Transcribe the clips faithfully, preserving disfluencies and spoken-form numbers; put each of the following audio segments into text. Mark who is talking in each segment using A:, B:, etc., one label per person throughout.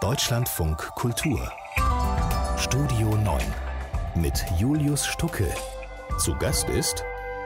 A: Deutschlandfunk Kultur Studio neun mit Julius Stucke. Zu Gast ist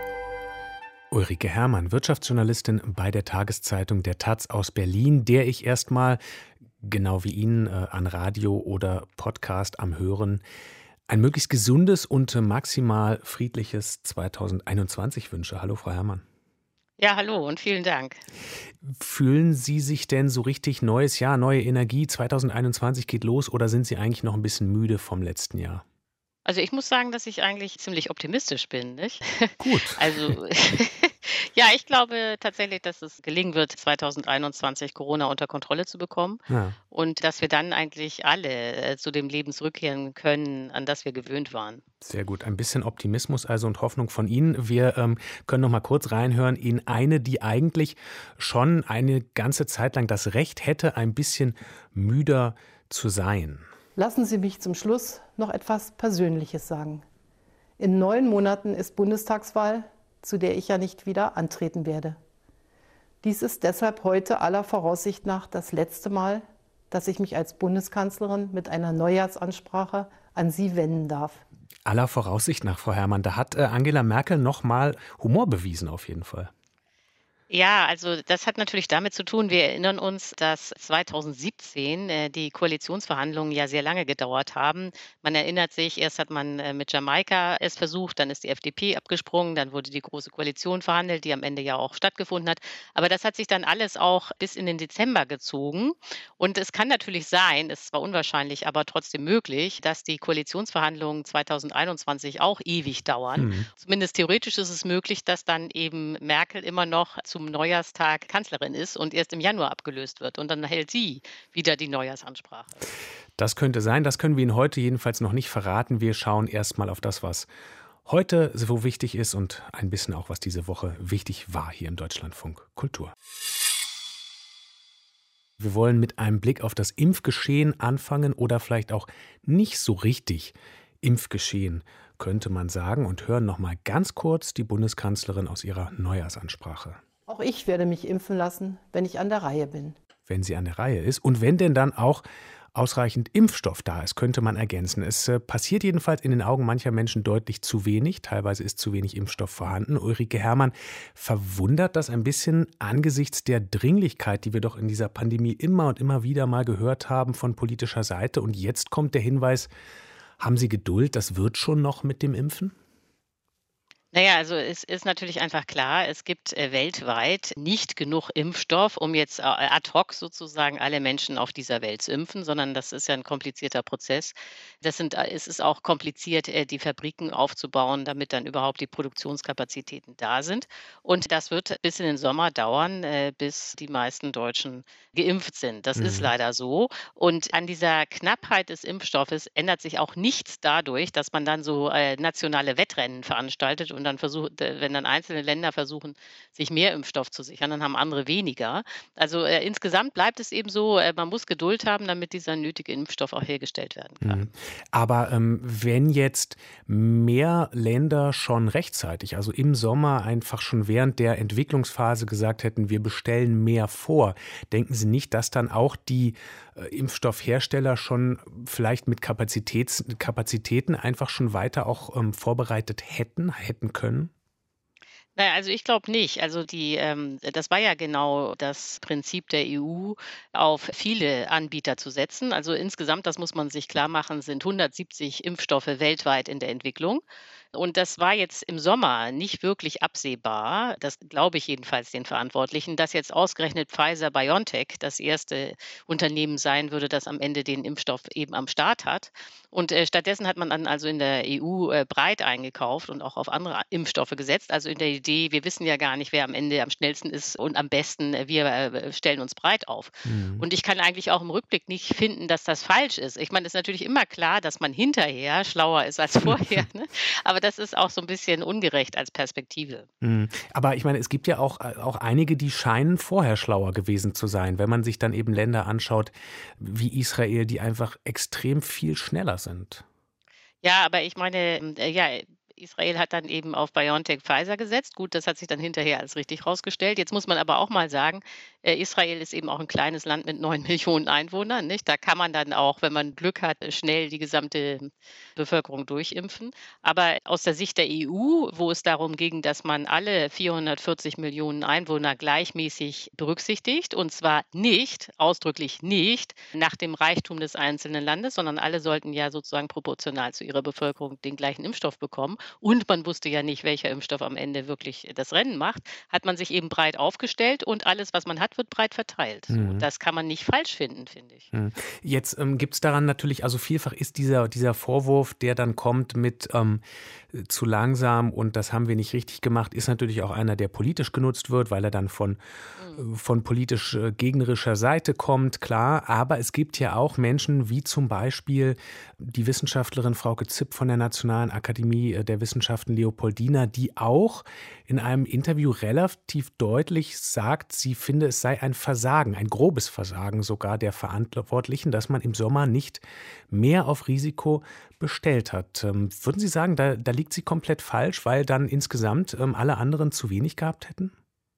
B: Ulrike Herrmann, Wirtschaftsjournalistin bei der Tageszeitung der Taz aus Berlin, der ich erstmal, genau wie Ihnen, äh, an Radio oder Podcast am Hören, ein möglichst gesundes und maximal friedliches zweitausendeinundzwanzig wünsche. Hallo, Frau Herrmann.
C: Ja, hallo und vielen Dank.
B: Fühlen Sie sich denn so richtig neues Jahr, neue Energie, zweitausendeinundzwanzig geht los, oder sind Sie eigentlich noch ein bisschen müde vom letzten Jahr?
C: Also ich muss sagen, dass ich eigentlich ziemlich optimistisch bin, nicht?
B: Gut.
C: Also ja, ich glaube tatsächlich, dass es gelingen wird, zweitausendeinundzwanzig Corona unter Kontrolle zu bekommen
B: Ja.
C: und dass wir dann eigentlich alle äh, zu dem Leben zurückkehren können, an das wir gewöhnt waren.
B: Sehr gut. Ein bisschen Optimismus also und Hoffnung von Ihnen. Wir ähm, können noch mal kurz reinhören in eine, die eigentlich schon eine ganze Zeit lang das Recht hätte, ein bisschen müder zu sein.
D: Lassen Sie mich zum Schluss noch etwas Persönliches sagen. In neun Monaten ist Bundestagswahl, zu der ich ja nicht wieder antreten werde. Dies ist deshalb heute aller Voraussicht nach das letzte Mal, dass ich mich als Bundeskanzlerin mit einer Neujahrsansprache an Sie wenden darf.
B: Aller Voraussicht nach, Frau Herrmann, da hat äh, Angela Merkel noch mal Humor bewiesen auf jeden Fall.
C: Ja, also das hat natürlich damit zu tun, wir erinnern uns, dass zweitausendsiebzehn äh, die Koalitionsverhandlungen ja sehr lange gedauert haben. Man erinnert sich, erst hat man äh, mit Jamaika es versucht, dann ist die F D P abgesprungen, dann wurde die Große Koalition verhandelt, die am Ende ja auch stattgefunden hat. Aber das hat sich dann alles auch bis in den Dezember gezogen. Und es kann natürlich sein, es ist zwar unwahrscheinlich, aber trotzdem möglich, dass die Koalitionsverhandlungen zweitausendeinundzwanzig auch ewig dauern.
B: Mhm.
C: Zumindest theoretisch ist es möglich, dass dann eben Merkel immer noch zum Neujahrstag Kanzlerin ist und erst im Januar abgelöst wird. Und dann hält sie wieder die Neujahrsansprache.
B: Das könnte sein, das können wir Ihnen heute jedenfalls noch nicht verraten. Wir schauen erstmal auf das, was heute so wichtig ist und ein bisschen auch, was diese Woche wichtig war hier im Deutschlandfunk Kultur. Wir wollen mit einem Blick auf das Impfgeschehen anfangen oder vielleicht auch nicht so richtig Impfgeschehen, könnte man sagen, und hören noch mal ganz kurz die Bundeskanzlerin aus ihrer Neujahrsansprache.
D: Auch ich werde mich impfen lassen, wenn ich an der Reihe bin.
B: Wenn sie an der Reihe ist und wenn denn dann auch ausreichend Impfstoff da ist, könnte man ergänzen. Es äh, passiert jedenfalls in den Augen mancher Menschen deutlich zu wenig. Teilweise ist zu wenig Impfstoff vorhanden. Ulrike Herrmann, verwundert das ein bisschen angesichts der Dringlichkeit, die wir doch in dieser Pandemie immer und immer wieder mal gehört haben von politischer Seite? Und jetzt kommt der Hinweis, haben Sie Geduld, das wird schon noch mit dem Impfen?
C: Naja, also es ist natürlich einfach klar, es gibt äh, weltweit nicht genug Impfstoff, um jetzt äh, ad hoc sozusagen alle Menschen auf dieser Welt zu impfen, sondern das ist ja ein komplizierter Prozess. Das sind, äh, es ist auch kompliziert, äh, die Fabriken aufzubauen, damit dann überhaupt die Produktionskapazitäten da sind. Und das wird bis in den Sommer dauern, äh, bis die meisten Deutschen geimpft sind. Das ist
B: Mhm.
C: leider so. Und an dieser Knappheit des Impfstoffes ändert sich auch nichts dadurch, dass man dann so äh, nationale Wettrennen veranstaltet und dann versucht, äh, wenn dann einzelne Länder versuchen, sich mehr Impfstoff zu sichern, dann haben andere weniger. Also äh, insgesamt bleibt es eben so, äh, man muss Geduld haben, damit dieser nötige Impfstoff auch hergestellt werden kann.
B: Mhm. Aber ähm, wenn jetzt mehr Länder schon rechtzeitig, also im Sommer einfach schon während der Entwicklungsphase gesagt hätten, wir bestellen mehr vor, denken Sie nicht, dass dann auch die äh, Impfstoffhersteller schon vielleicht mit Kapazitäts, Kapazitäten einfach schon weiter auch ähm, vorbereitet hätten, hätten können?
C: Na ja, also ich glaube nicht. Also die, ähm, das war ja genau das Prinzip der E U, auf viele Anbieter zu setzen. Also insgesamt, das muss man sich klar machen, sind hundertsiebzig Impfstoffe weltweit in der Entwicklung. Und das war jetzt im Sommer nicht wirklich absehbar, das glaube ich jedenfalls den Verantwortlichen, dass jetzt ausgerechnet Pfizer-BioNTech das erste Unternehmen sein würde, das am Ende den Impfstoff eben am Start hat. Und äh, stattdessen hat man dann also in der E U äh, breit eingekauft und auch auf andere Impfstoffe gesetzt. Also in der Idee, wir wissen ja gar nicht, wer am Ende am schnellsten ist und am besten, äh, wir äh, stellen uns breit auf.
B: Mhm.
C: Und ich kann eigentlich auch im Rückblick nicht finden, dass das falsch ist. Ich meine, es ist natürlich immer klar, dass man hinterher schlauer ist als vorher. Ne? Aber das ist auch so ein bisschen ungerecht als Perspektive.
B: Mhm. Aber ich meine, es gibt ja auch, auch einige, die scheinen vorher schlauer gewesen zu sein, wenn man sich dann eben Länder anschaut wie Israel, die einfach extrem viel schneller sind.
C: Ja, aber ich meine, äh, ja, Israel hat dann eben auf BioNTech Pfizer gesetzt. Gut, das hat sich dann hinterher als richtig rausgestellt. Jetzt muss man aber auch mal sagen, äh, Israel ist eben auch ein kleines Land mit neun Millionen Einwohnern, nicht? Da kann man dann auch, wenn man Glück hat, schnell die gesamte Bevölkerung durchimpfen. Aber aus der Sicht der E U, wo es darum ging, dass man alle vierhundertvierzig Millionen Einwohner gleichmäßig berücksichtigt, und zwar nicht, ausdrücklich nicht, nach dem Reichtum des einzelnen Landes, sondern alle sollten ja sozusagen proportional zu ihrer Bevölkerung den gleichen Impfstoff bekommen. Und man wusste ja nicht, welcher Impfstoff am Ende wirklich das Rennen macht, hat man sich eben breit aufgestellt und alles, was man hat, wird breit verteilt. So,
B: Mhm.
C: das kann man nicht falsch finden, finde ich.
B: Mhm. Jetzt ähm, gibt es daran natürlich, also vielfach ist dieser, dieser Vorwurf, der dann kommt mit ähm, zu langsam und das haben wir nicht richtig gemacht, ist natürlich auch einer, der politisch genutzt wird, weil er dann von,
C: Mhm.
B: äh, von politisch äh, gegnerischer Seite kommt, klar. Aber es gibt ja auch Menschen, wie zum Beispiel die Wissenschaftlerin Frauke Zipp von der Nationalen Akademie äh, der Wissenschaften Leopoldina, die auch in einem Interview relativ deutlich sagt, sie finde, es sei ein Versagen, ein grobes Versagen sogar der Verantwortlichen, dass man im Sommer nicht mehr auf Risiko bestellt hat. Ähm, würden Sie sagen, da, da liegt sie komplett falsch, weil dann insgesamt ähm, alle anderen zu wenig gehabt hätten?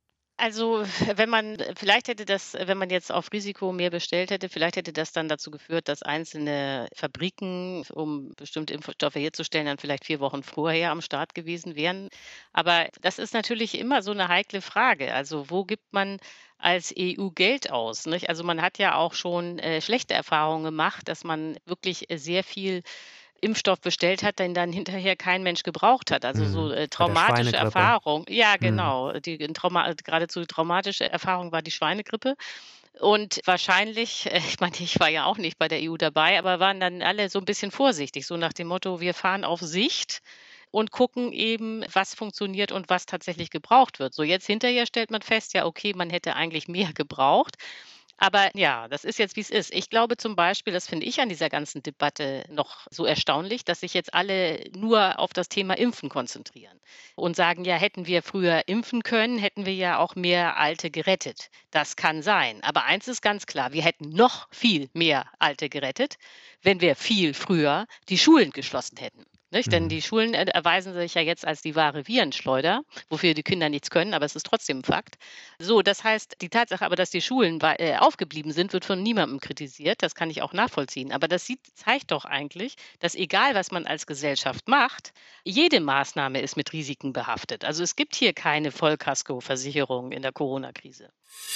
C: Also, wenn man vielleicht hätte das wenn man jetzt auf Risiko mehr bestellt hätte, vielleicht hätte das dann dazu geführt, dass einzelne Fabriken, um bestimmte Impfstoffe herzustellen, dann vielleicht vier Wochen vorher am Start gewesen wären. Aber das ist natürlich immer so eine heikle Frage. Also, wo gibt man als E U Geld aus, nicht? Also, man hat ja auch schon, äh, schlechte Erfahrungen gemacht, dass man wirklich, äh, sehr viel Impfstoff bestellt hat, den dann hinterher kein Mensch gebraucht hat. Also so,
B: Mhm.
C: äh,
B: Bei der
C: traumatische
B: Schweinegrippe.
C: Erfahrung. Ja,
B: Mhm.
C: genau. Die Trauma geradezu traumatische Erfahrung war die Schweinegrippe. Und wahrscheinlich, äh, ich meine, ich war ja auch nicht bei der E U dabei, aber waren dann alle so ein bisschen vorsichtig, so nach dem Motto: „Wir fahren auf Sicht und gucken eben, was funktioniert und was tatsächlich gebraucht wird.“ So, jetzt hinterher stellt man fest, ja, okay, man hätte eigentlich mehr gebraucht. Aber ja, das ist jetzt, wie es ist. Ich glaube zum Beispiel, das finde ich an dieser ganzen Debatte noch so erstaunlich, dass sich jetzt alle nur auf das Thema Impfen konzentrieren und sagen, ja, hätten wir früher impfen können, hätten wir ja auch mehr Alte gerettet. Das kann sein. Aber eins ist ganz klar, wir hätten noch viel mehr Alte gerettet, wenn wir viel früher die Schulen geschlossen hätten. Nicht? Denn
B: Mhm.
C: die Schulen äh, erweisen sich ja jetzt als die wahre Virenschleuder, wofür die Kinder nichts können, aber es ist trotzdem ein Fakt. So, das heißt, die Tatsache aber, dass die Schulen wei äh, aufgeblieben sind, wird von niemandem kritisiert. Das kann ich auch nachvollziehen. Aber das sieht zeigt doch eigentlich, dass egal, was man als Gesellschaft macht, jede Maßnahme ist mit Risiken behaftet. Also, es gibt hier keine Vollkaskoversicherung in der Corona-Krise.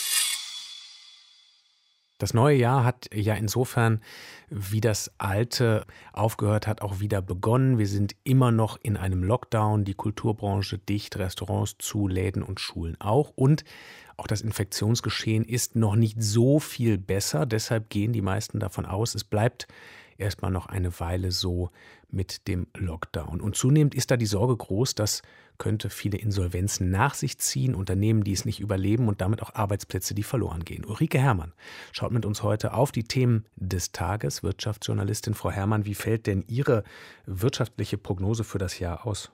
B: Das neue Jahr hat ja insofern, wie das alte aufgehört hat, auch wieder begonnen. Wir sind immer noch in einem Lockdown, die Kulturbranche dicht, Restaurants zu, Läden und Schulen auch. Und auch das Infektionsgeschehen ist noch nicht so viel besser. Deshalb gehen die meisten davon aus, es bleibt erstmal noch eine Weile so mit dem Lockdown. Und zunehmend ist da die Sorge groß, dass könnte viele Insolvenzen nach sich ziehen, Unternehmen, die es nicht überleben und damit auch Arbeitsplätze, die verloren gehen. Ulrike Herrmann schaut mit uns heute auf die Themen des Tages. Wirtschaftsjournalistin Frau Herrmann, wie fällt denn Ihre wirtschaftliche Prognose für das Jahr aus?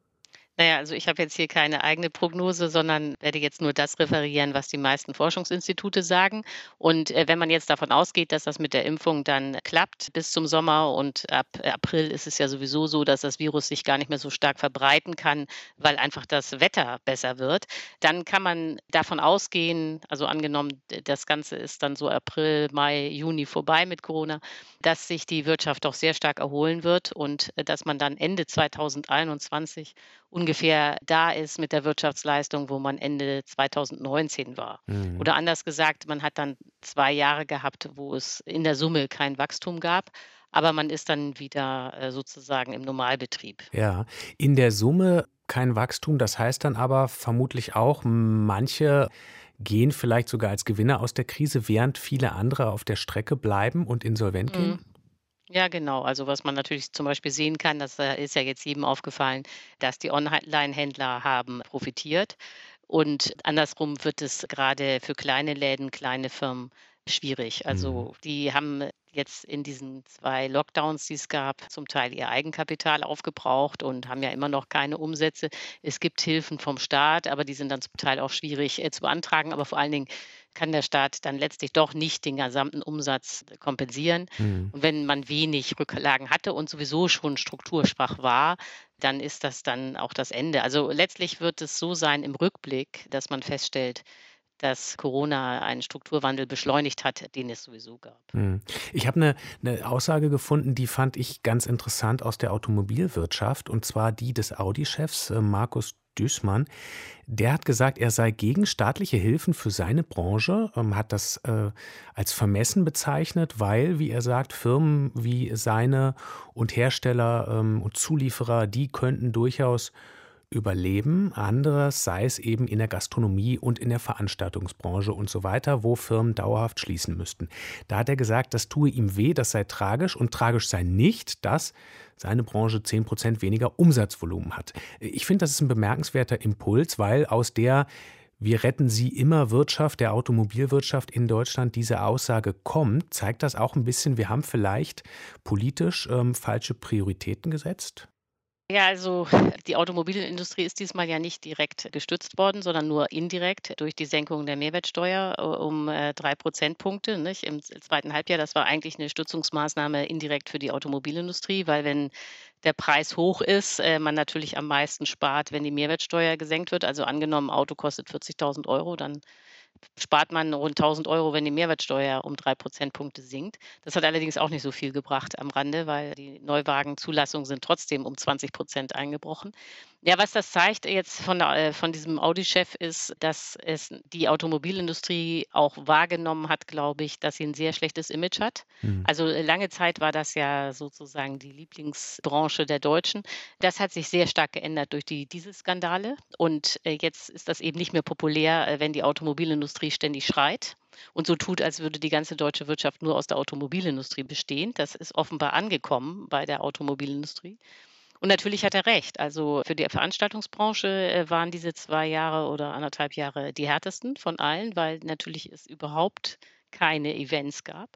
C: Na ja, also ich habe jetzt hier keine eigene Prognose, sondern werde jetzt nur das referieren, was die meisten Forschungsinstitute sagen. Und äh, wenn man jetzt davon ausgeht, dass das mit der Impfung dann klappt bis zum Sommer und ab äh, April ist es ja sowieso so, dass das Virus sich gar nicht mehr so stark verbreiten kann, weil einfach das Wetter besser wird, dann kann man davon ausgehen, also angenommen, d- das Ganze ist dann so April, Mai, Juni vorbei mit Corona, dass sich die Wirtschaft doch sehr stark erholen wird und äh, dass man dann Ende zweitausendeinundzwanzig ungefähr da ist mit der Wirtschaftsleistung, wo man Ende zweitausendneunzehn war.
B: Mhm.
C: Oder anders gesagt, man hat dann zwei Jahre gehabt, wo es in der Summe kein Wachstum gab, aber man ist dann wieder, äh, sozusagen im Normalbetrieb.
B: Ja, in der Summe kein Wachstum. Das heißt dann aber vermutlich auch, manche gehen vielleicht sogar als Gewinner aus der Krise, während viele andere auf der Strecke bleiben und insolvent gehen?
C: Mhm. Ja, genau. Also, was man natürlich zum Beispiel sehen kann, das, äh, ist ja jetzt jedem aufgefallen, dass die Onlinehändler haben profitiert. Und andersrum wird es gerade für kleine Läden, kleine Firmen schwierig.
B: Mhm.
C: Also, die haben jetzt in diesen zwei Lockdowns, die es gab, zum Teil ihr Eigenkapital aufgebraucht und haben ja immer noch keine Umsätze. Es gibt Hilfen vom Staat, aber die sind dann zum Teil auch schwierig, äh, zu beantragen. Aber vor allen Dingen kann der Staat dann letztlich doch nicht den gesamten Umsatz kompensieren.
B: Mhm.
C: Und wenn man wenig Rücklagen hatte und sowieso schon strukturschwach war, dann ist das dann auch das Ende. Also letztlich wird es so sein im Rückblick, dass man feststellt, dass Corona einen Strukturwandel beschleunigt hat, den es sowieso gab.
B: Mhm. Ich habe eine, eine Aussage gefunden, die fand ich ganz interessant aus der Automobilwirtschaft, und zwar die des Audi-Chefs äh, Markus Duesmann. Der hat gesagt, er sei gegen staatliche Hilfen für seine Branche, ähm, hat das äh, als vermessen bezeichnet, weil, wie er sagt, Firmen wie seine und Hersteller ähm, und Zulieferer, die könnten durchaus überleben. Anderes sei es eben in der Gastronomie und in der Veranstaltungsbranche und so weiter, wo Firmen dauerhaft schließen müssten. Da hat er gesagt, das tue ihm weh, das sei tragisch, und tragisch sei nicht, dass seine Branche zehn Prozent weniger Umsatzvolumen hat. Ich finde, das ist ein bemerkenswerter Impuls, weil aus der „Wir retten sie immer" Wirtschaft, der Automobilwirtschaft in Deutschland, diese Aussage kommt. Zeigt das auch ein bisschen, wir haben vielleicht politisch ähm, falsche Prioritäten gesetzt?
C: Ja, also die Automobilindustrie ist diesmal ja nicht direkt gestützt worden, sondern nur indirekt durch die Senkung der Mehrwertsteuer äh, um äh, drei Prozentpunkte, nicht? Im z- zweiten Halbjahr. Das war eigentlich eine Stützungsmaßnahme indirekt für die Automobilindustrie, weil wenn der Preis hoch ist, äh, man natürlich am meisten spart, wenn die Mehrwertsteuer gesenkt wird. Also angenommen, Auto kostet vierzigtausend Euro, dann spart man rund tausend Euro, wenn die Mehrwertsteuer um drei Prozentpunkte sinkt. Das hat allerdings auch nicht so viel gebracht am Rande, weil die Neuwagenzulassungen sind trotzdem um zwanzig Prozent eingebrochen. Ja, was das zeigt jetzt von der äh, von diesem Audi-Chef ist, dass es die Automobilindustrie auch wahrgenommen hat, glaube ich, dass sie ein sehr schlechtes Image hat.
B: Hm.
C: Also, äh, lange Zeit war das ja sozusagen die Lieblingsbranche der Deutschen. Das hat sich sehr stark geändert durch die Dieselskandale, und, äh, jetzt ist das eben nicht mehr populär, äh, wenn die Automobilindustrie ständig schreit und so tut, als würde die ganze deutsche Wirtschaft nur aus der Automobilindustrie bestehen. Das ist offenbar angekommen bei der Automobilindustrie. Und natürlich hat er recht. Also, für die Veranstaltungsbranche, äh, waren diese zwei Jahre oder anderthalb Jahre die härtesten von allen, weil natürlich es überhaupt keine Events gab.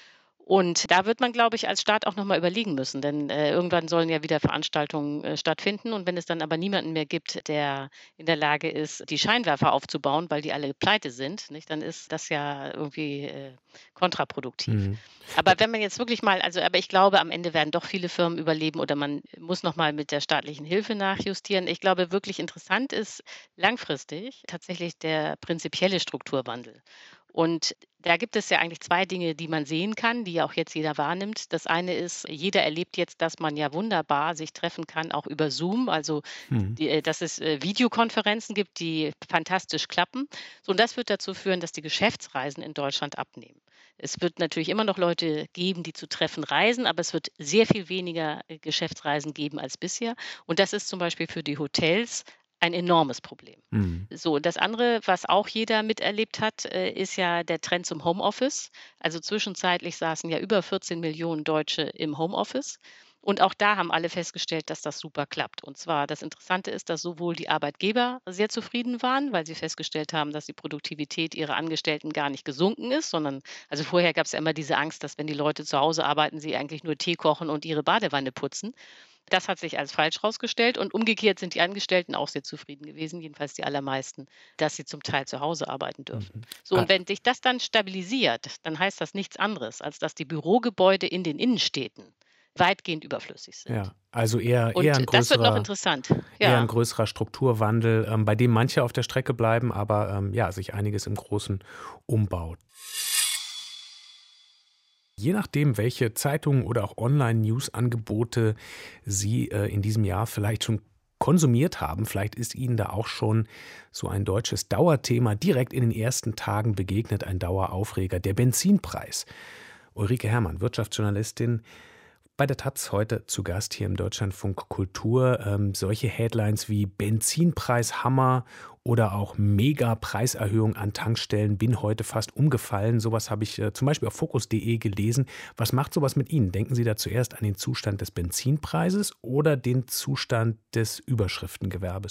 C: Und da wird man, glaube ich, als Staat auch noch mal überlegen müssen, denn, äh, irgendwann sollen ja wieder Veranstaltungen, äh, stattfinden, und wenn es dann aber niemanden mehr gibt, der in der Lage ist, die Scheinwerfer aufzubauen, weil die alle pleite sind, nicht, dann ist das ja irgendwie, äh, kontraproduktiv.
B: Mhm.
C: Aber wenn man jetzt wirklich mal also, aber ich glaube, am Ende werden doch viele Firmen überleben, oder man muss noch mal mit der staatlichen Hilfe nachjustieren. Ich glaube, wirklich interessant ist langfristig tatsächlich der prinzipielle Strukturwandel. Und da gibt es ja eigentlich zwei Dinge, die man sehen kann, die ja auch jetzt jeder wahrnimmt. Das eine ist, jeder erlebt jetzt, dass man ja wunderbar sich treffen kann, auch über Zoom. Also,
B: Mhm.
C: die, äh, dass es äh, Videokonferenzen gibt, die fantastisch klappen. So, und das wird dazu führen, dass die Geschäftsreisen in Deutschland abnehmen. Es wird natürlich immer noch Leute geben, die zu Treffen reisen, aber es wird sehr viel weniger äh, Geschäftsreisen geben als bisher. Und das ist zum Beispiel für die Hotels ein enormes Problem.
B: Mhm.
C: So, und das andere, was auch jeder miterlebt hat, äh, ist ja der Trend zum Homeoffice. Also zwischenzeitlich saßen ja über vierzehn Millionen Deutsche im Homeoffice. Und auch da haben alle festgestellt, dass das super klappt. Und zwar, das Interessante ist, dass sowohl die Arbeitgeber sehr zufrieden waren, weil sie festgestellt haben, dass die Produktivität ihrer Angestellten gar nicht gesunken ist, sondern, also vorher gab es ja immer diese Angst, dass wenn die Leute zu Hause arbeiten, sie eigentlich nur Tee kochen und ihre Badewanne putzen. Das hat sich als falsch herausgestellt, und umgekehrt sind die Angestellten auch sehr zufrieden gewesen, jedenfalls die allermeisten, dass sie zum Teil zu Hause arbeiten dürfen.
B: Mhm.
C: So,
B: Ah,
C: und wenn sich das dann stabilisiert, dann heißt das nichts anderes, als dass die Bürogebäude in den Innenstädten weitgehend überflüssig sind.
B: ja, also eher, eher
C: Und
B: ein
C: das wird noch
B: größerer,
C: interessant.
B: eher ein
C: Ja.
B: größerer Strukturwandel, ähm, bei dem manche auf der Strecke bleiben, aber ähm, ja, sich einiges im Großen umbaut. Je nachdem, welche Zeitungen oder auch Online-News-Angebote Sie äh, in diesem Jahr vielleicht schon konsumiert haben, vielleicht ist Ihnen da auch schon so ein deutsches Dauerthema direkt in den ersten Tagen begegnet, ein Daueraufreger, der Benzinpreis. Ulrike Herrmann, Wirtschaftsjournalistin, bei der Taz heute zu Gast hier im Deutschlandfunk Kultur. Ähm, solche Headlines wie Benzinpreishammer oder auch Mega-Preiserhöhung an Tankstellen, bin heute fast umgefallen. Sowas habe ich äh, zum Beispiel auf fokus punkt de gelesen. Was macht sowas mit Ihnen? Denken Sie da zuerst an den Zustand des Benzinpreises oder den Zustand des Überschriftengewerbes?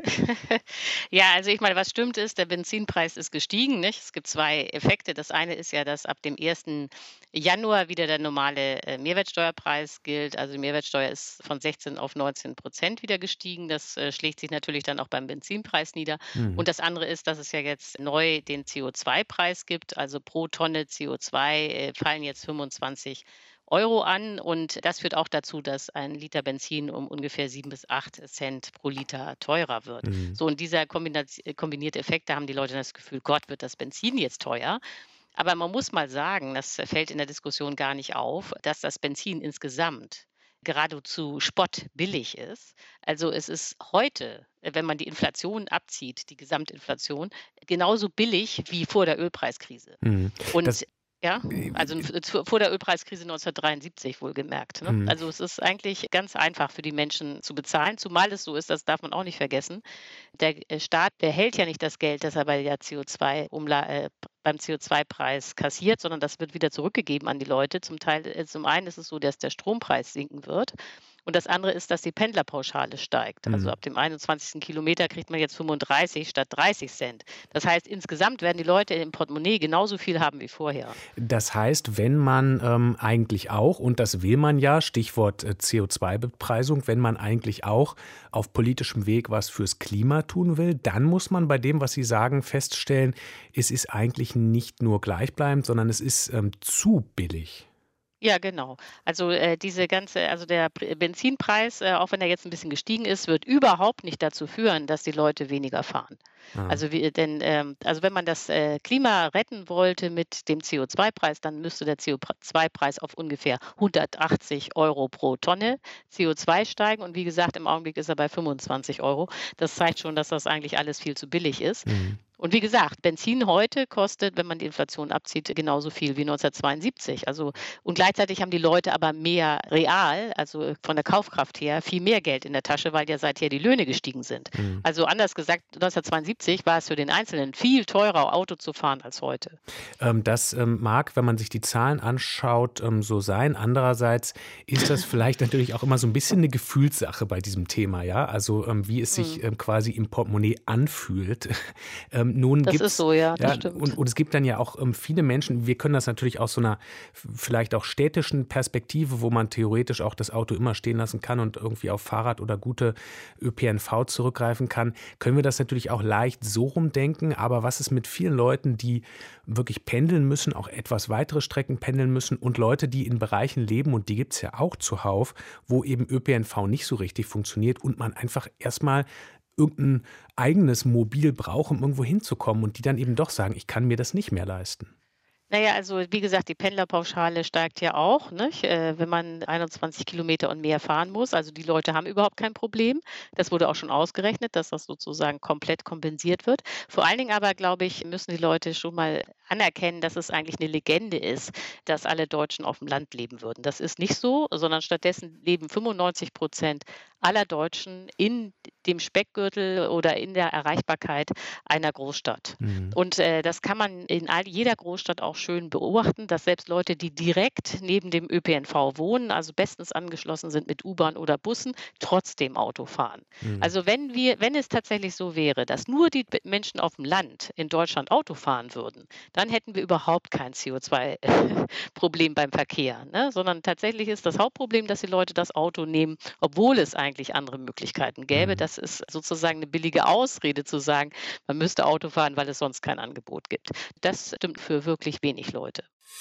C: Ja, also ich meine, was stimmt ist, der Benzinpreis ist gestiegen, nicht? Es gibt zwei Effekte. Das eine ist ja, dass ab dem ersten Januar wieder der normale, äh, Mehrwertsteuerpreis gilt. Also die Mehrwertsteuer ist von sechzehn auf neunzehn Prozent wieder gestiegen. Das, äh, schlägt sich natürlich dann auch beim Benzinpreis nieder.
B: Mhm.
C: Und das andere ist, dass es ja jetzt neu den C O zwei Preis gibt. Also pro Tonne C O zwei, äh, fallen jetzt fünfundzwanzig Euro an und das führt auch dazu, dass ein Liter Benzin um ungefähr sieben bis acht Cent pro Liter teurer wird.
B: Mhm.
C: So und dieser kombinat kombinierte Effekt, da haben die Leute das Gefühl: „Gott, wird das Benzin jetzt teuer?“ Aber man muss mal sagen, das fällt in der Diskussion gar nicht auf, dass das Benzin insgesamt geradezu spottbillig ist. Also, es ist heute, äh, wenn man die Inflation abzieht, die Gesamtinflation, genauso billig wie vor der Ölpreiskrise.
B: Mhm. Das
C: Und ja,
B: äh,
C: also f zu vor der Ölpreiskrise neunzehnhundertdreiundsiebzig wohlgemerkt, ne?
B: mhm.
C: Also, es ist eigentlich ganz einfach für die Menschen zu bezahlen, zumal es so ist, das darf man auch nicht vergessen, der, äh, Staat behält ja nicht das Geld, das er bei der C O zwei Umla äh, beim C O zwei Preis kassiert, sondern das wird wieder zurückgegeben an die Leute. Zum Teil äh, zum einen ist es so, dass der Strompreis sinken wird und das andere ist, dass die Pendlerpauschale steigt. Also,
B: Mhm.
C: ab dem einundzwanzigsten Kilometer kriegt man jetzt fünfunddreißig statt dreißig Cent. Das heißt, insgesamt werden die Leute im Portemonnaie genauso viel haben wie vorher.
B: Das heißt, wenn man ähm, eigentlich auch, und das will man ja, Stichwort äh, C O zwei Bepreisung, wenn man eigentlich auch auf politischem Weg was fürs Klima tun will, dann muss man bei dem, was Sie sagen, feststellen, es ist eigentlich nicht nur gleichbleibend, sondern es ist ähm, zu billig.
C: Ja, genau. Also, äh, diese ganze also der Pr Benzinpreis, äh, auch wenn er jetzt ein bisschen gestiegen ist, wird überhaupt nicht dazu führen, dass die Leute weniger fahren.
B: Ah.
C: Also, wie denn, ähm also, wenn man das, äh, Klima retten wollte mit dem C O zwei Preis, dann müsste der C O zwei Preis auf ungefähr hundertachtzig Euro pro Tonne C O zwei steigen und wie gesagt, im Augenblick ist er bei fünfundzwanzig Euro. Das zeigt schon, dass das eigentlich alles viel zu billig ist.
B: Mhm.
C: Und wie gesagt, Benzin heute kostet, wenn man die Inflation abzieht, genauso viel wie neunzehnhundertzweiundsiebzig. Also und gleichzeitig haben die Leute aber mehr real, also von der Kaufkraft her, viel mehr Geld in der Tasche, weil ja seither die Löhne gestiegen sind.
B: Mhm.
C: Also anders gesagt, neunzehnhundertzweiundsiebzig war es für den Einzelnen viel teurer, Auto zu fahren als heute.
B: Ähm, das ähm, mag, wenn man sich die Zahlen anschaut, ähm, so sein. Andererseits ist das vielleicht natürlich auch immer so ein bisschen eine Gefühlssache bei diesem Thema, ja? Also ähm, wie es sich
C: Mhm.
B: ähm, quasi im Portemonnaie anfühlt. Ähm, nun
C: Das
B: gibt's,
C: ist so, ja, das
B: ja,
C: stimmt.
B: und, und es gibt dann ja auch ähm, viele Menschen, wir können das natürlich aus so einer f- vielleicht auch städtischen Perspektive, wo man theoretisch auch das Auto immer stehen lassen kann und irgendwie auf Fahrrad oder gute Ö P N V zurückgreifen kann, können wir das natürlich auch leicht so rumdenken. Aber was ist mit vielen Leuten, die wirklich pendeln müssen, auch etwas weitere Strecken pendeln müssen und Leute, die in Bereichen leben, und die gibt es ja auch zuhauf, wo eben Ö P N V nicht so richtig funktioniert und man einfach erstmal irgendein eigenes Mobil braucht, um irgendwo hinzukommen und die dann eben doch sagen, ich kann mir das nicht mehr leisten.
C: Na ja, also wie gesagt, die Pendlerpauschale steigt ja auch, nicht? Äh, wenn man einundzwanzig Kilometer und mehr fahren muss. Also die Leute haben überhaupt kein Problem. Das wurde auch schon ausgerechnet, dass das sozusagen komplett kompensiert wird. Vor allen Dingen aber, glaube ich, müssen die Leute schon mal anerkennen, dass es eigentlich eine Legende ist, dass alle Deutschen auf dem Land leben würden. Das ist nicht so, sondern stattdessen leben fünfundneunzig Prozent aller Deutschen in dem Speckgürtel oder in der Erreichbarkeit einer Großstadt.
B: Mhm.
C: Und äh, das kann man in all, jeder Großstadt auch schön beobachten, dass selbst Leute, die direkt neben dem Ö P N V wohnen, also bestens angeschlossen sind mit U-Bahn oder Bussen, trotzdem Auto fahren.
B: Mhm.
C: Also wenn wir, wenn es tatsächlich so wäre, dass nur die Be- Menschen auf dem Land in Deutschland Auto fahren würden, dann hätten wir überhaupt kein C O zwei Problem beim Verkehr, ne? Sondern tatsächlich ist das Hauptproblem, dass die Leute das Auto nehmen, obwohl es eigentlich andere Möglichkeiten gäbe.
B: Mhm.
C: Das ist sozusagen eine billige Ausrede zu sagen, man müsste Auto fahren, weil es sonst kein Angebot gibt. Das stimmt für wirklich wenig Leute.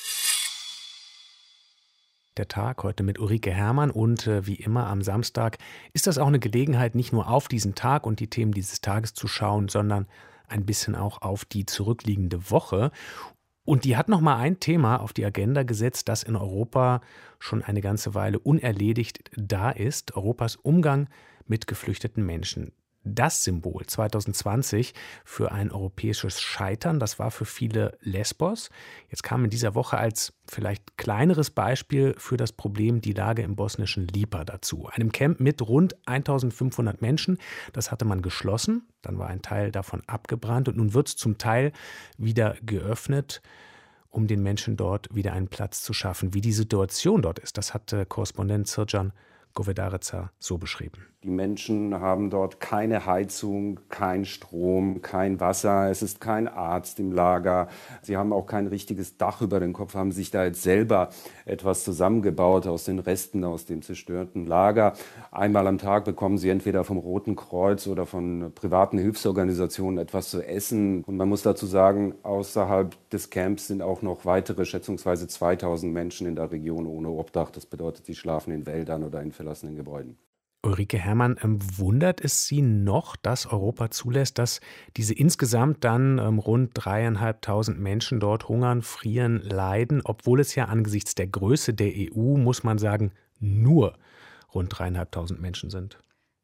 B: Der Tag heute mit Ulrike Herrmann und äh, wie immer am Samstag ist das auch eine Gelegenheit, nicht nur auf diesen Tag und die Themen dieses Tages zu schauen, sondern ein bisschen auch auf die zurückliegende Woche. Und die hat noch mal ein Thema auf die Agenda gesetzt, das in Europa schon eine ganze Weile unerledigt da ist: Europas Umgang mit geflüchteten Menschen. Das Symbol zwanzig zwanzig für ein europäisches Scheitern, das war für viele Lesbos. Jetzt kam in dieser Woche als vielleicht kleineres Beispiel für das Problem die Lage im bosnischen Lipa dazu. Einem Camp mit rund eintausendfünfhundert Menschen, das hatte man geschlossen, dann war ein Teil davon abgebrannt und nun wird es zum Teil wieder geöffnet, um den Menschen dort wieder einen Platz zu schaffen. Wie die Situation dort ist, das hatte Korrespondent Sirjan Govedareca so beschrieben.
E: Die Menschen haben dort keine Heizung, kein Strom, kein Wasser. Es ist kein Arzt im Lager. Sie haben auch kein richtiges Dach über den Kopf, haben sich da jetzt selber etwas zusammengebaut aus den Resten aus dem zerstörten Lager. Einmal am Tag bekommen sie entweder vom Roten Kreuz oder von privaten Hilfsorganisationen etwas zu essen. Und man muss dazu sagen, außerhalb des Camps sind auch noch weitere, schätzungsweise zweitausend Menschen in der Region ohne Obdach. Das bedeutet, sie schlafen in Wäldern oder in verlassenen Gebäuden.
B: Ulrike Herrmann, ähm, wundert es Sie noch, dass Europa zulässt, dass diese insgesamt dann ähm, rund dreieinhalbtausend Menschen dort hungern, frieren, leiden, obwohl es ja angesichts der Größe der E U, muss man sagen, nur rund dreieinhalbtausend Menschen sind?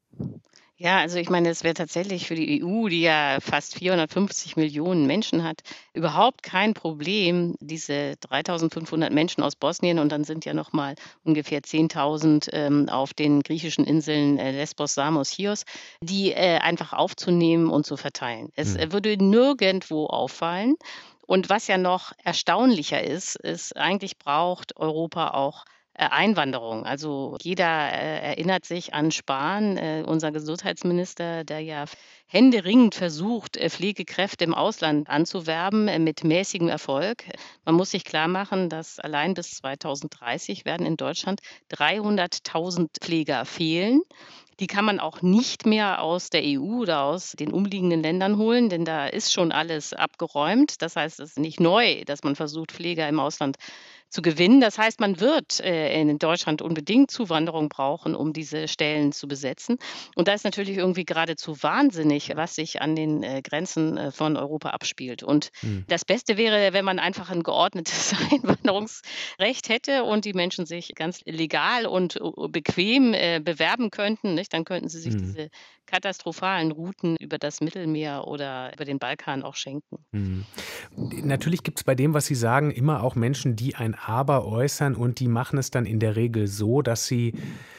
C: Ja, also ich meine, es wäre tatsächlich für die E U, die ja fast vierhundertfünfzig Millionen Menschen hat, überhaupt kein Problem, diese dreitausendfünfhundert Menschen aus Bosnien, und dann sind ja noch mal ungefähr zehntausend ähm, auf den griechischen Inseln äh, Lesbos, Samos, Chios, die äh, einfach aufzunehmen und zu verteilen. Es äh, würde nirgendwo auffallen. Und was ja noch erstaunlicher ist, ist, eigentlich braucht Europa auch äh, Einwanderung. Also jeder äh, erinnert sich an Spahn, äh, unser Gesundheitsminister, der ja händeringend versucht, äh, Pflegekräfte im Ausland anzuwerben, äh, mit mäßigem Erfolg. Man muss sich klar machen, dass allein bis zweitausenddreißig werden in Deutschland dreihunderttausend Pfleger fehlen. Die kann man auch nicht mehr aus der E U oder aus den umliegenden Ländern holen, denn da ist schon alles abgeräumt. Das heißt, es ist nicht neu, dass man versucht, Pfleger im Ausland zu gewinnen. Das heißt, man wird äh, in Deutschland unbedingt Zuwanderung brauchen, um diese Stellen zu besetzen. Und da ist natürlich irgendwie geradezu wahnsinnig, was sich an den äh, Grenzen äh, von Europa abspielt. Und mhm. das Beste wäre, wenn man einfach ein geordnetes Einwanderungsrecht hätte und die Menschen sich ganz legal und uh, bequem äh, bewerben könnten. Nicht? Dann könnten sie sich mhm. diese katastrophalen Routen über das Mittelmeer oder über den Balkan auch schenken.
B: Mhm. Natürlich gibt es bei dem, was Sie sagen, immer auch Menschen, die ein Aber äußern, und die machen es dann in der Regel so, dass sie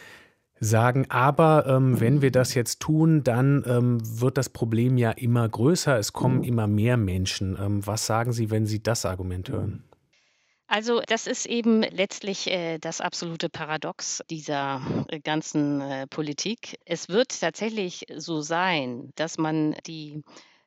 B: sagen, aber ähm, wenn wir das jetzt tun, dann ähm, wird das Problem ja immer größer, es kommen immer mehr Menschen. Ähm, was sagen Sie, wenn Sie das Argument hören?
C: Also das ist eben letztlich äh, das absolute Paradox dieser äh, ganzen äh, Politik. Es wird tatsächlich so sein, dass man die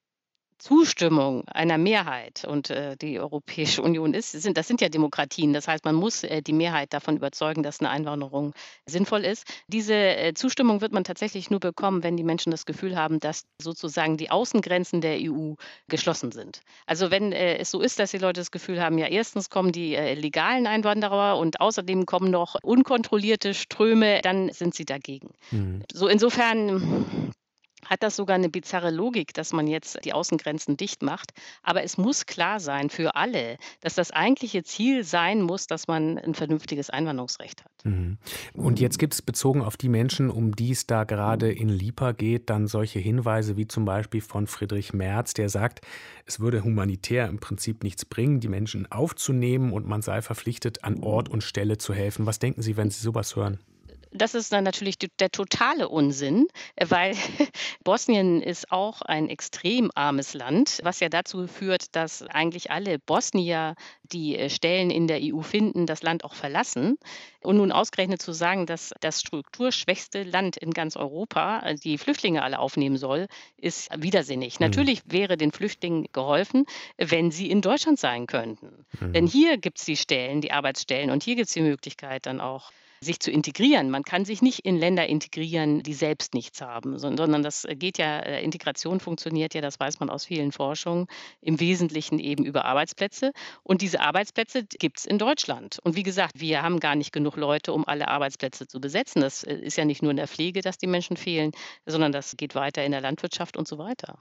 C: Zustimmung einer Mehrheit, und äh, die Europäische Union ist, sind, das sind ja Demokratien, das heißt, man muss äh, die Mehrheit davon überzeugen, dass eine Einwanderung sinnvoll ist. Diese äh, Zustimmung wird man tatsächlich nur bekommen, wenn die Menschen das Gefühl haben, dass sozusagen die Außengrenzen der E U geschlossen sind. Also wenn äh, es so ist, dass die Leute das Gefühl haben, ja, erstens kommen die äh, legalen Einwanderer und außerdem kommen noch unkontrollierte Ströme, dann sind sie dagegen. Mhm. So insofern hat das sogar eine bizarre Logik, dass man jetzt die Außengrenzen dicht macht. Aber es muss klar sein für alle, dass das eigentliche Ziel sein muss, dass man ein vernünftiges Einwanderungsrecht hat.
B: Mhm. Und jetzt gibt es bezogen auf die Menschen, um die es da gerade in Lipa geht, dann solche Hinweise wie zum Beispiel von Friedrich Merz, der sagt, es würde humanitär im Prinzip nichts bringen, die Menschen aufzunehmen, und man sei verpflichtet, an Ort und Stelle zu helfen. Was denken Sie, wenn Sie sowas hören?
C: Das ist dann natürlich der totale Unsinn, weil Bosnien ist auch ein extrem armes Land, was ja dazu führt, dass eigentlich alle Bosnier, die Stellen in der E U finden, das Land auch verlassen. Und nun ausgerechnet zu sagen, dass das strukturschwächste Land in ganz Europa die Flüchtlinge alle aufnehmen soll, ist widersinnig. Mhm. Natürlich wäre den Flüchtlingen geholfen, wenn sie in Deutschland sein könnten. Mhm. Denn hier gibt es die Stellen, die Arbeitsstellen, und hier gibt es die Möglichkeit dann auch, sich zu integrieren. Man kann sich nicht in Länder integrieren, die selbst nichts haben, sondern das geht ja, Integration funktioniert ja, das weiß man aus vielen Forschungen, im Wesentlichen eben über Arbeitsplätze. Und diese Arbeitsplätze gibt es in Deutschland. Und wie gesagt, wir haben gar nicht genug Leute, um alle Arbeitsplätze zu besetzen. Das ist ja nicht nur in der Pflege, dass die Menschen fehlen, sondern das geht weiter in der Landwirtschaft und so weiter.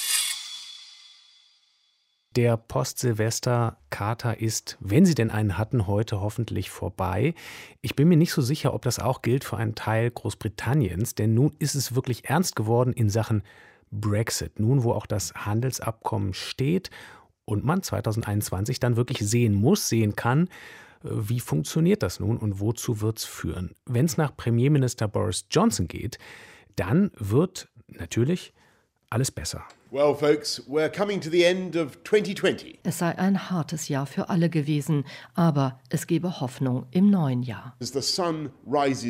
B: Der Post-Silvester-Kater ist, wenn Sie denn einen hatten, heute hoffentlich vorbei. Ich bin mir nicht so sicher, ob das auch gilt für einen Teil Großbritanniens, denn nun ist es wirklich ernst geworden in Sachen Brexit. Nun, wo auch das Handelsabkommen steht und man zweitausendeinundzwanzig dann wirklich sehen muss, sehen kann, wie funktioniert das nun und wozu wird es führen. Wenn es nach Premierminister Boris Johnson geht, dann wird natürlich alles besser.
F: Well, folks, we're coming to the end of twenty twenty.
G: Es sei ein hartes Jahr für alle gewesen, aber es gebe Hoffnung im neuen Jahr.
F: As the sun rises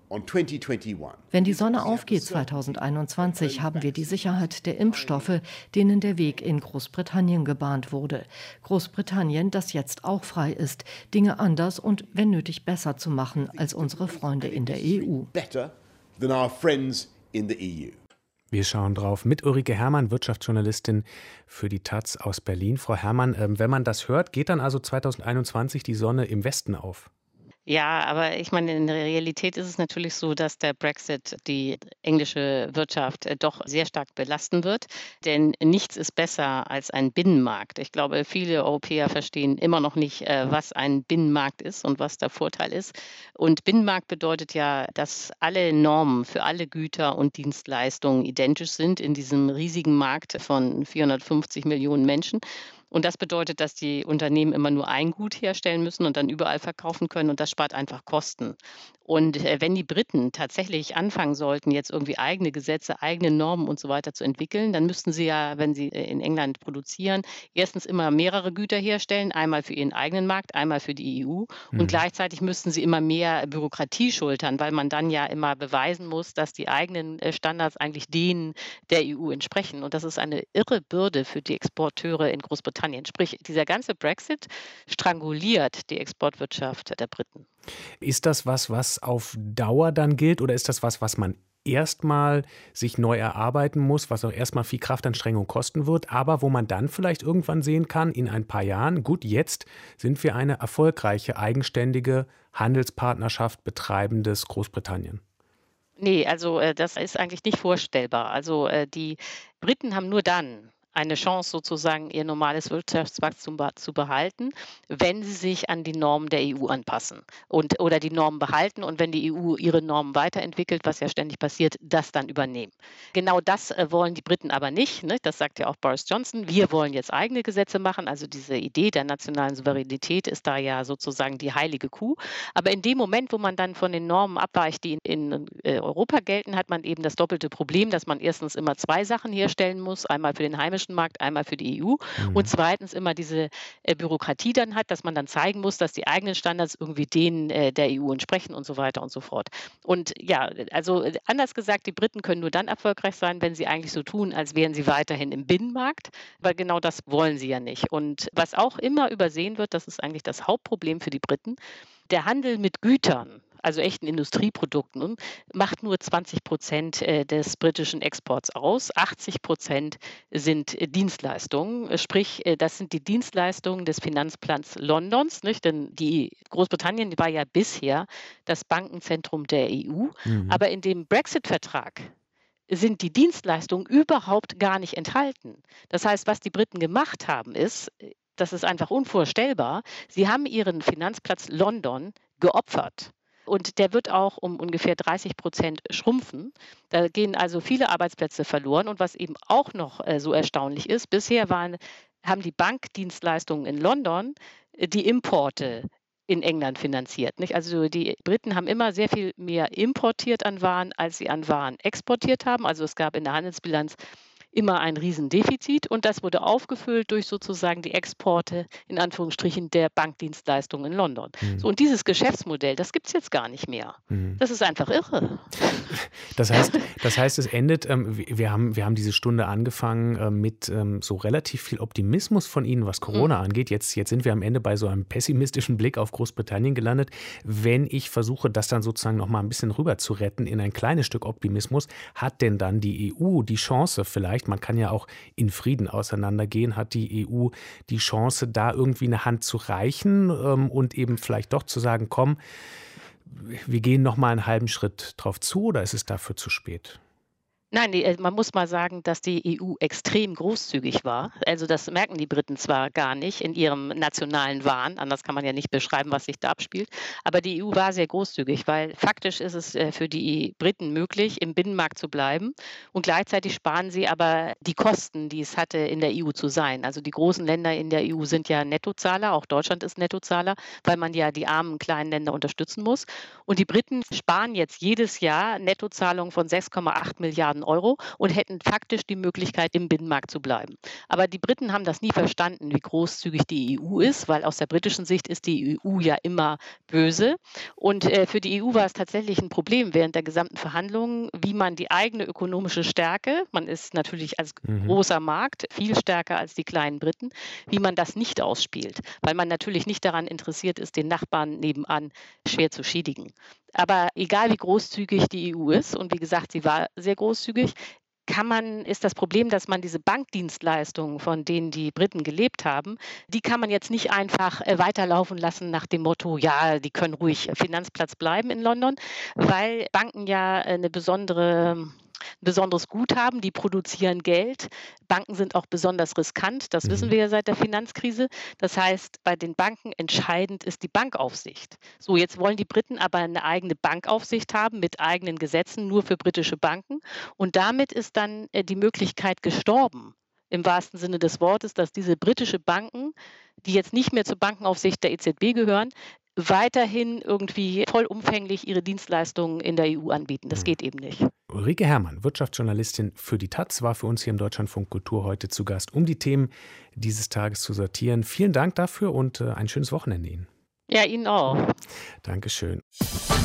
F: on twenty twenty-one.
G: Wenn die Sonne aufgeht zwanzig einundzwanzig, haben wir die Sicherheit der Impfstoffe, denen der Weg in Großbritannien gebahnt wurde. Großbritannien, das jetzt auch frei ist, Dinge anders und, wenn nötig, besser zu machen als unsere Freunde in der E U.
F: Better than our friends in the E U.
B: Wir schauen drauf mit Ulrike Herrmann, Wirtschaftsjournalistin für die Taz aus Berlin. Frau Herrmann, wenn man das hört, geht dann also zwanzig einundzwanzig die Sonne im Westen auf?
C: Ja, aber ich meine, in der Realität ist es natürlich so, dass der Brexit die englische Wirtschaft äh, doch sehr stark belasten wird. Denn nichts ist besser als ein Binnenmarkt. Ich glaube, viele Europäer verstehen immer noch nicht, äh, was ein Binnenmarkt ist und was der Vorteil ist. Und Binnenmarkt bedeutet ja, dass alle Normen für alle Güter und Dienstleistungen identisch sind in diesem riesigen Markt von vierhundertfünfzig Millionen Menschen. Und das bedeutet, dass die Unternehmen immer nur ein Gut herstellen müssen und dann überall verkaufen können. Und das spart einfach Kosten. Und äh, wenn die Briten tatsächlich anfangen sollten, jetzt irgendwie eigene Gesetze, eigene Normen und so weiter zu entwickeln, dann müssten sie ja, wenn sie äh, in England produzieren, erstens immer mehrere Güter herstellen, einmal für ihren eigenen Markt, einmal für die E U. Und
B: Mhm.
C: gleichzeitig müssten sie immer mehr Bürokratie schultern, weil man dann ja immer beweisen muss, dass die eigenen äh, Standards eigentlich denen der E U entsprechen. Und das ist eine irre Bürde für die Exporteure in Großbritannien. Sprich, dieser ganze Brexit stranguliert die Exportwirtschaft der Briten.
B: Ist das was, was auf Dauer dann gilt, oder ist das was, was man erstmal sich neu erarbeiten muss, was auch erstmal viel Kraftanstrengung kosten wird, aber wo man dann vielleicht irgendwann sehen kann, in ein paar Jahren, gut, jetzt sind wir eine erfolgreiche, eigenständige Handelspartnerschaft betreibendes Großbritannien?
C: Nee, also äh, das ist eigentlich nicht vorstellbar. Also äh, die Briten haben nur dann eine Chance, sozusagen ihr normales Wirtschaftswachstum be- zu behalten, wenn sie sich an die Normen der E U anpassen und oder die Normen behalten und wenn die E U ihre Normen weiterentwickelt, was ja ständig passiert, das dann übernehmen. Genau das äh, wollen die Briten aber nicht. Ne? Das sagt ja auch Boris Johnson. Wir wollen jetzt eigene Gesetze machen. Also diese Idee der nationalen Souveränität ist da ja sozusagen die heilige Kuh. Aber in dem Moment, wo man dann von den Normen abweicht, die in, in äh, Europa gelten, hat man eben das doppelte Problem, dass man erstens immer zwei Sachen herstellen muss, einmal für den heimischen Markt, einmal für die E U
B: Mhm.
C: und zweitens immer diese äh, Bürokratie dann hat, dass man dann zeigen muss, dass die eigenen Standards irgendwie denen äh, der E U entsprechen und so weiter und so fort. Und ja, also äh, anders gesagt, die Briten können nur dann erfolgreich sein, wenn sie eigentlich so tun, als wären sie weiterhin im Binnenmarkt, weil genau das wollen sie ja nicht. Und was auch immer übersehen wird, das ist eigentlich das Hauptproblem für die Briten, der Handel mit Gütern, also echten Industrieprodukten, macht nur zwanzig Prozent äh, des britischen Exports aus. achtzig Prozent sind äh, Dienstleistungen, äh, sprich, äh, das sind die Dienstleistungen des Finanzplans Londons, nicht? Denn die Großbritannien war ja bisher das Bankenzentrum der E U,
B: Mhm.
C: aber in dem Brexit-Vertrag sind die Dienstleistungen überhaupt gar nicht enthalten. Das heißt, was die Briten gemacht haben, ist, äh, das ist einfach unvorstellbar, sie haben ihren Finanzplatz London geopfert. Und der wird auch um ungefähr dreißig Prozent schrumpfen. Da gehen also viele Arbeitsplätze verloren. Und was eben auch noch äh, so erstaunlich ist, bisher waren, haben die Bankdienstleistungen in London äh, die Importe in England finanziert. Nicht? Also die Briten haben immer sehr viel mehr importiert an Waren, als sie an Waren exportiert haben. Also es gab in der Handelsbilanz immer ein Riesendefizit und das wurde aufgefüllt durch sozusagen die Exporte in Anführungsstrichen der Bankdienstleistungen in London.
B: Mhm.
C: So, und dieses Geschäftsmodell, das gibt es jetzt gar nicht mehr.
B: Mhm.
C: Das ist einfach irre.
B: Das heißt, das heißt, es endet, ähm, wir, wir haben, wir haben diese Stunde angefangen äh, mit ähm, so relativ viel Optimismus von Ihnen, was Corona
C: Mhm.
B: angeht. Jetzt, jetzt sind wir am Ende bei so einem pessimistischen Blick auf Großbritannien gelandet. Wenn ich versuche, das dann sozusagen noch mal ein bisschen rüber zu retten in ein kleines Stück Optimismus, hat denn dann die E U die Chance vielleicht, man kann ja auch in Frieden auseinandergehen, hat die E U die Chance, da irgendwie eine Hand zu reichen ähm, und eben vielleicht doch zu sagen, komm, wir gehen noch mal einen halben Schritt drauf zu, oder ist es dafür zu spät?
C: Nein, die, äh, man muss mal sagen, dass die E U extrem großzügig war. Also das merken die Briten zwar gar nicht in ihrem nationalen Wahn, anders kann man ja nicht beschreiben, was sich da abspielt, aber die E U war sehr großzügig, weil faktisch ist es äh, für die Briten möglich, im Binnenmarkt zu bleiben und gleichzeitig sparen sie aber die Kosten, die es hatte, in der E U zu sein. Also die großen Länder in der E U sind ja Nettozahler, auch Deutschland ist Nettozahler, weil man ja die armen kleinen Länder unterstützen muss. Und die Briten sparen jetzt jedes Jahr Nettozahlungen von sechs Komma acht Milliarden Milliarden Euro und hätten faktisch die Möglichkeit, im Binnenmarkt zu bleiben. Aber die Briten haben das nie verstanden, wie großzügig die E U ist, weil aus der britischen Sicht ist die E U ja immer böse. Und äh, für die E U war es tatsächlich ein Problem während der gesamten Verhandlungen, wie man die eigene ökonomische Stärke, man ist natürlich als mhm. großer Markt viel stärker als die kleinen Briten, wie man das nicht ausspielt, weil man natürlich nicht daran interessiert ist, den Nachbarn nebenan schwer zu schädigen. Aber egal wie großzügig die E U ist, und wie gesagt, sie war sehr großzügig, kann man, ist das Problem, dass man diese Bankdienstleistungen, von denen die Briten gelebt haben, die kann man jetzt nicht einfach weiterlaufen lassen nach dem Motto, ja, die können ruhig Finanzplatz bleiben in London, weil Banken ja eine besondere ein besonderes Gut haben, die produzieren Geld. Banken sind auch besonders riskant, das wissen wir ja seit der Finanzkrise. Das heißt, bei den Banken entscheidend ist die Bankaufsicht. So, jetzt wollen die Briten aber eine eigene Bankaufsicht haben mit eigenen Gesetzen nur für britische Banken. Und damit ist dann die Möglichkeit gestorben, im wahrsten Sinne des Wortes, dass diese britische Banken, die jetzt nicht mehr zur Bankenaufsicht der E Z B gehören, weiterhin irgendwie vollumfänglich ihre Dienstleistungen in der E U anbieten. Das geht eben nicht.
B: Ulrike Herrmann, Wirtschaftsjournalistin für die Taz, war für uns hier im Deutschlandfunk Kultur heute zu Gast, um die Themen dieses Tages zu sortieren. Vielen Dank dafür und ein schönes Wochenende Ihnen.
C: Ja, Ihnen auch.
B: Dankeschön.